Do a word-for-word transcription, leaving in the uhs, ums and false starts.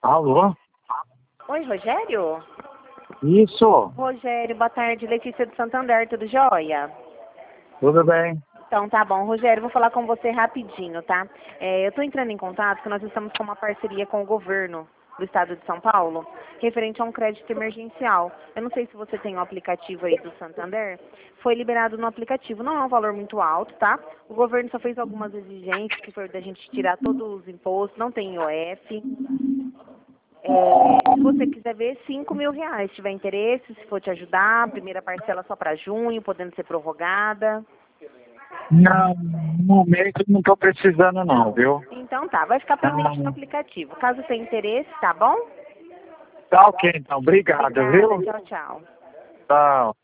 Alô? Oi, Rogério? Isso, Rogério, boa tarde. Letícia do Santander, tudo jóia? tudo bem? Então tá bom, Rogério, vou falar com você rapidinho, tá? É, eu tô entrando em contato porque nós estamos com uma parceria com o governo do estado de São Paulo, referente a um crédito emergencial. Eu não sei se você tem o aplicativo aí do Santander. Foi liberado no aplicativo, não é um valor muito alto, tá? O governo só fez algumas exigências, que foi da gente tirar todos os impostos, não tem I O F. É, se você quiser ver, cinco mil reais. Se tiver interesse, se for te ajudar, primeira parcela só para junho, podendo ser prorrogada. Não, no momento não estou precisando não, viu? Então tá, vai ficar pendente no Ah, aplicativo. Caso tenha interesse, tá bom? tá ok então, obrigado, Obrigada, viu? tchau, tchau. Tchau.